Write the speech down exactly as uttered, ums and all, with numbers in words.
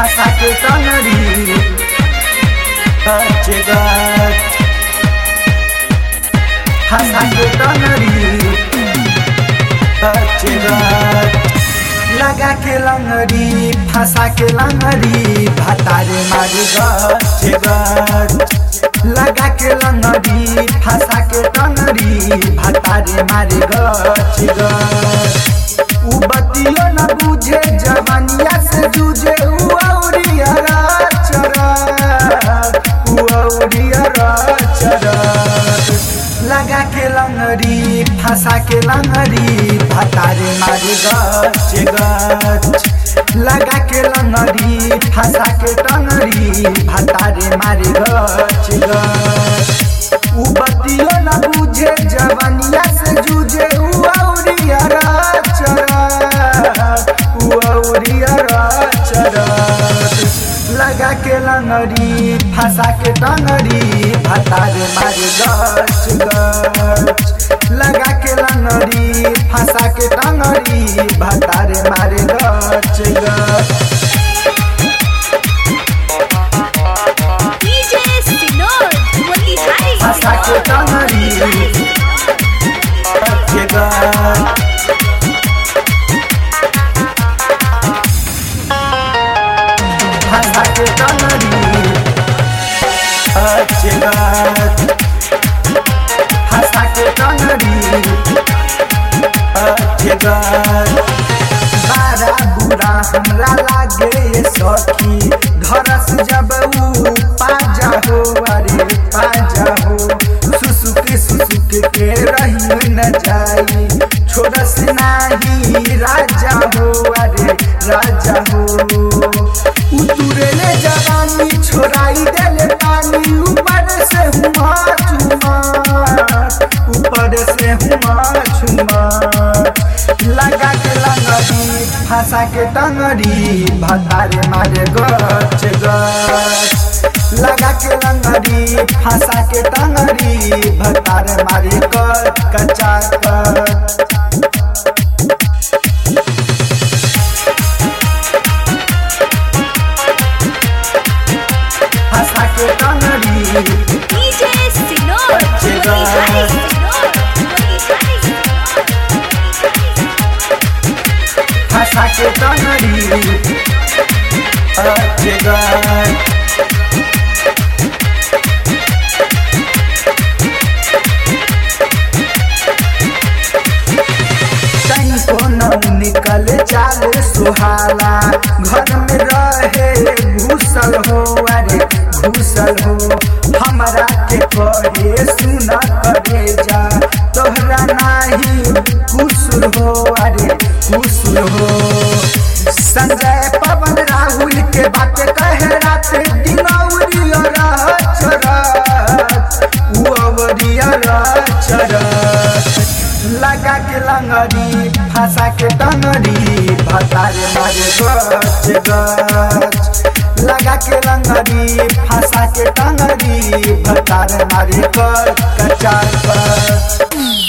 फंसा के टंगड़ी अजगर फंसा के टंगड़ी अजगर लगा के लंगड़ी फंसा के लंगड़ी भतारे मारी गजगर लगा के लंगड़ी फंसा के टंगड़ी भतारे मारी गजगर उ बतियो न बुझे जवानिया से जूझे उ औरिया चरा उ औरिया चरा लगा के लंगड़ी फंसा के लंगड़ी भतारे मारी गजगर लगा के लंगड़ी फंसा के टंगड़ी भतारे मारी गजगर उ बतियो न बुझे जवानिया से जूझे उ औरिया चरा उ औरिया चरा लगा के लंगड़ी फंसा के टंगड़ी भतारे मारी गजगर लगा के लंगड़ी फंसा के टंगड़ी भतारे मारी गजगर फंसा के टंगड़ी गजगर फंसा के टंगड़ी अजगर फंसा के टंगड़ी अजगर बड़ा बुरा हमरा लागे सखी धरस जब उ पाजा हो अरे पाजा हो सुसुक सुसुक के रही न जाई छोड़स नाही राजा हो अरे राजा हो उतुरेले जवानी छोड़ाई देले पानी ऊपर से हुआ चुमा ऊपर से हुआ चुमा लगा के लंगड़ी फंसा के टंगड़ी भतारे मारे गजगर लगा के लंगड़ी फंसा के टंगड़ी भतारे मारे कच्चा फंसा के टंगड़ी फंसा के टंगड़ी अजगर कहीं को न निकल चाल सुहाला घर में रहे घुसल हो अरे घुसल हो हमरा के कहे सुना करे जा तोहरा नाही कुशल हो अरे कुशल हो संजय पवन राहुल के बात कहे रात दिनौरिया लगा के लंगड़ी फंसा के टंगड़ी भतारे मारे गजगर लगा के लंगड़ी फंसा के टंगड़ी भतारे मारे कच्चा